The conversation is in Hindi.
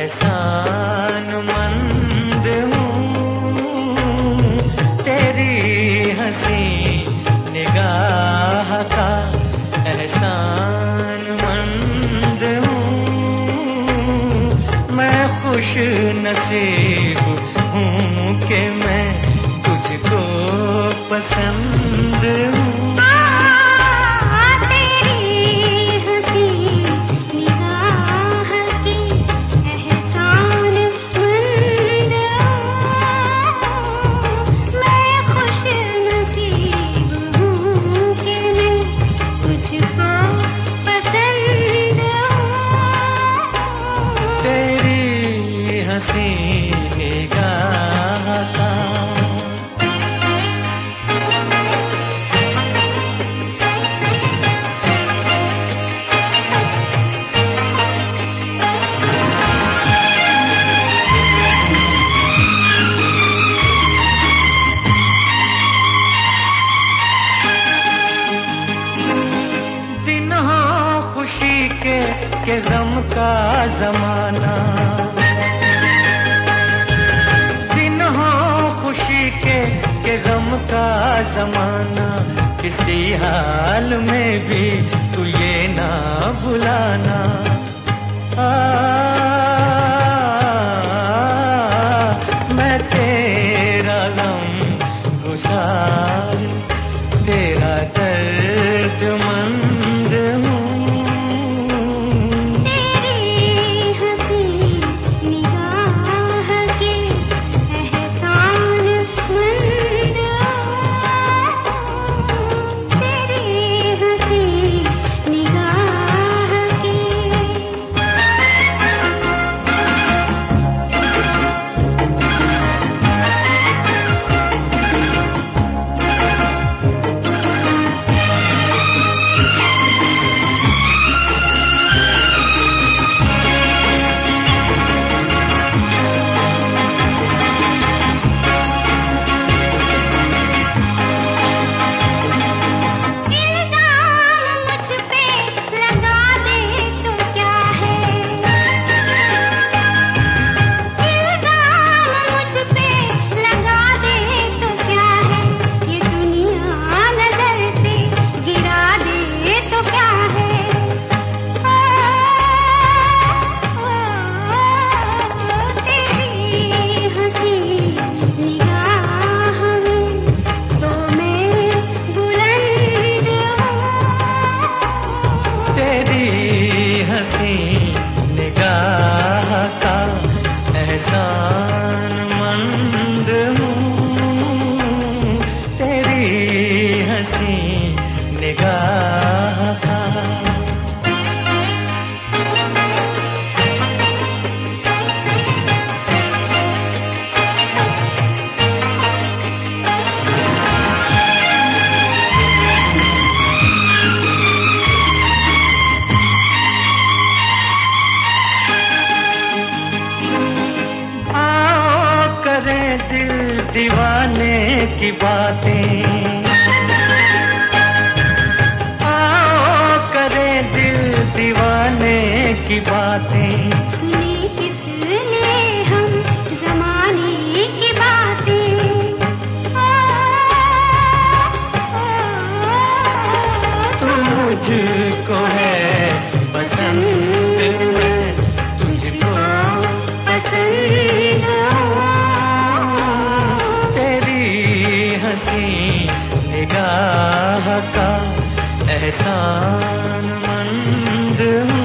एहसानमंद हूँ तेरी हंसी निगाह का एहसानमंद हूँ मैं खुश नसीब हूँ कि मैं तुझको पसंद हूँ। के गम का जमाना दिन हो खुशी के गम का जमाना किसी हाल में भी तू ये ना भुलाना। मैं तेरा गम गुसार तेरा दर्द मंद हूँ। निगाह का एहसानमंद हूँ तेरी हंसी निगाह का। दीवाने की बातें आओ करें दिल दीवाने की बातें सुने किसने हम ज़माने की बातें तू मुझको है पसंद मैं तुझको पसंद निगाह का एहसानमंद हूँ।